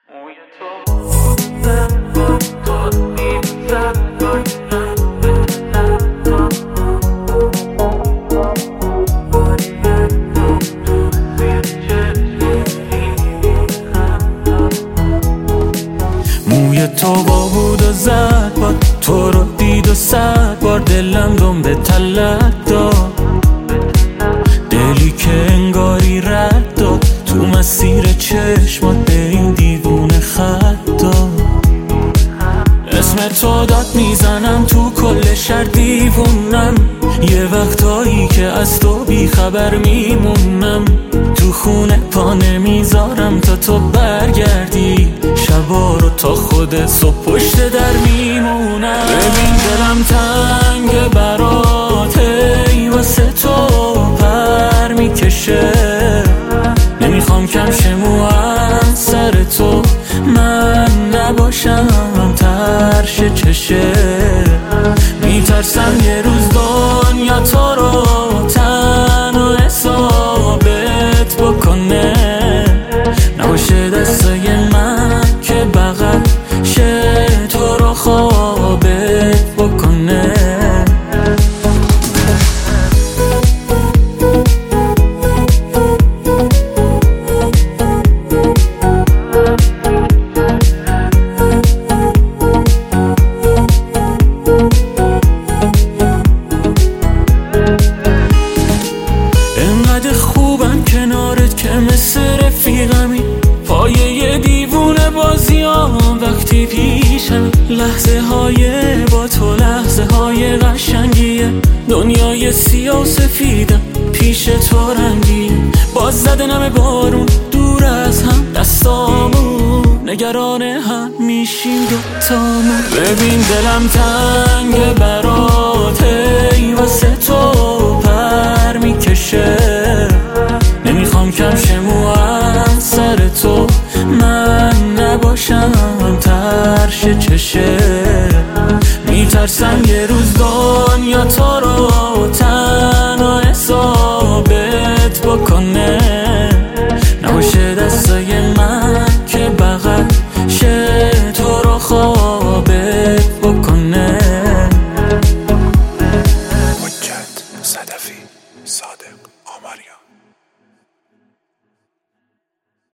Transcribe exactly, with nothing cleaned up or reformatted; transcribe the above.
موی تو با بود و زد باد، تو رو دید و صد بار دلم دم به تلت داد. دلی که انگاری رد داد تو مسیر چشمات به این دیوونه خط داد. اسم تو داد میزنم تو کل شهر دیوونم، یه وقتایی که از تو بیخبر میمونم. تو خونه پا نمیذارم تا تو برگردی، شبا رو تا خودت صبح پشت در میمونم. ببین دلم تنگ براته، ای واسه تو پر میکشه. نمیخوام کم شموام سر تو، من نباشم ترش چشه. میترسم یه روز دنیا تو رو تنها حسابت بکنه، نباشه دستای من که بغل شه تو رو خوابت بکنه. انقدر خوبم کنارت که مثل رفیقمی، پایه یه دیوونه بازیام وقتی پیشم. لحظه های با تو لحظه های قشنگیه، دنیای سیاه و سفیدم پیش تو رنگی. باز زده نم بارون دور از هم دستامون، نگران هم میشیم دوتامون. ببین دلم تنگ براته، ای واسه تو پر میکشه. نمیخوام کم شموام سر تو، من نباشم ترش چشه. میترسم یه روز دار